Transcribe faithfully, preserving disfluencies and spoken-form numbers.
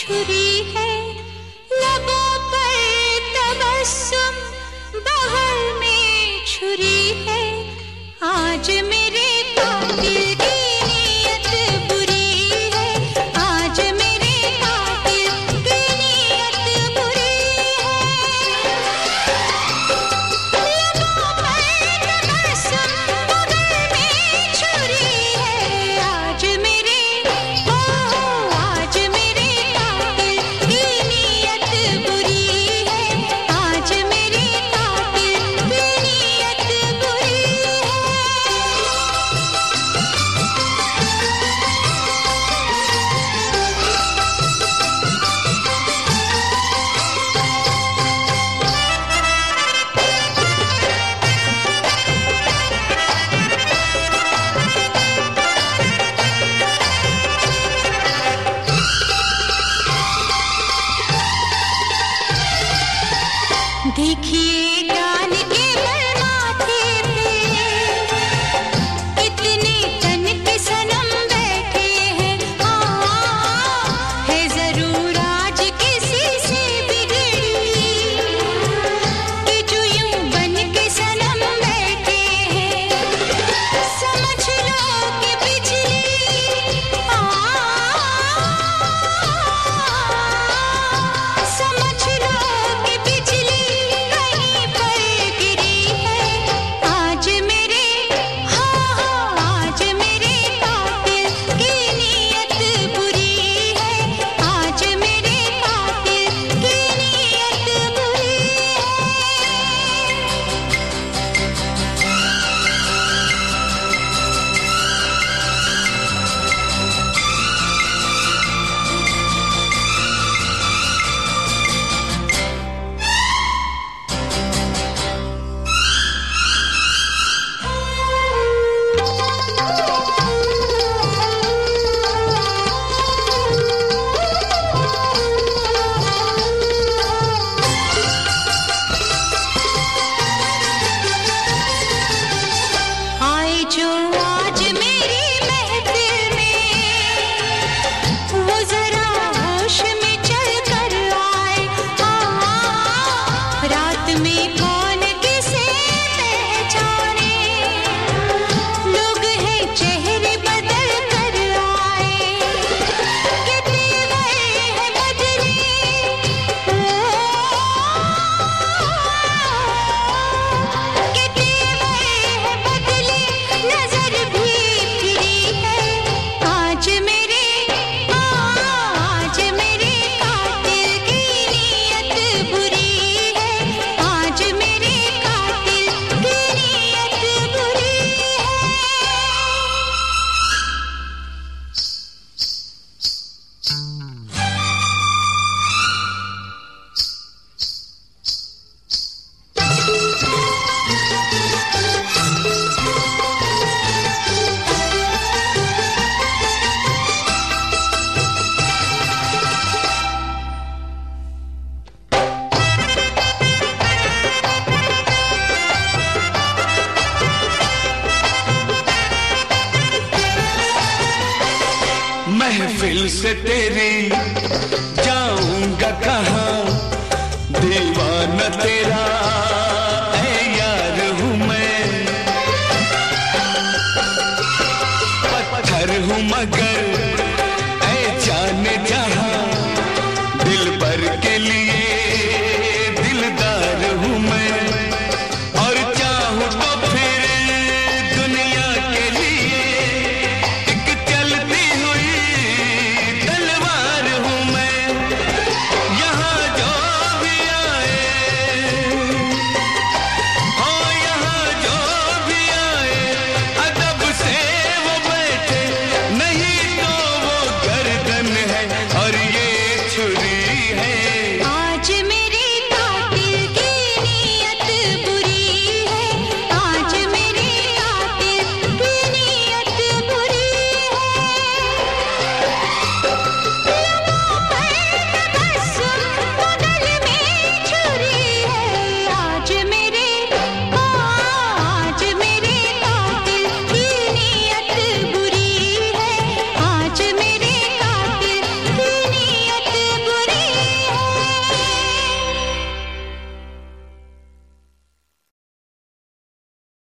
छुरी है, लबों पर तबस्सुम, बगल में छुरी है। आज मेरे कातिल की नीयत बुरी है, आज मेरे कातिल की नीयत बुरी है। लबों पर तबस्सुम, बगल में छुरी है। आज मेरे ओ आज मेरे कातिल की नीयत बुरी है, आज मेरे कातिल की नीयत बुरी है। देखिए डाल के बल माथे पे कितने तन के सनम बैठे हैं। हाँ है जरूर आज किसी से बिगड़ी कि जो यूं बन के सनम बैठे हैं। समझ लो कि बिजली आ समझ लो कि बिजली कहीं पर गिरी है। आज मेरे हाँ हाँ आज मेरे कातिल की नीयत बुरी है, आज मेरे कातिल की नीयत बुरी आए जो आज मेरी महफिल में, वो जरा होश में चल कर आए। हाँ रात में कौन किसे पहचाने, लोग हैं चेहरे बदल कर आए। कितने गए हैं बदले कितने गए हैं बदले, नजर भी फिरी है। आज मेरे आज मेरे कातिल की नीयत बुरी है, आज मेरे कातिल की नीयत बुरी है। महफिल से तेरी जाऊंगा कहाँ, दीवाना तेरा ऐ यार हूँ मैं। पत्थर हूँ मगर ऐ जाने जहाँ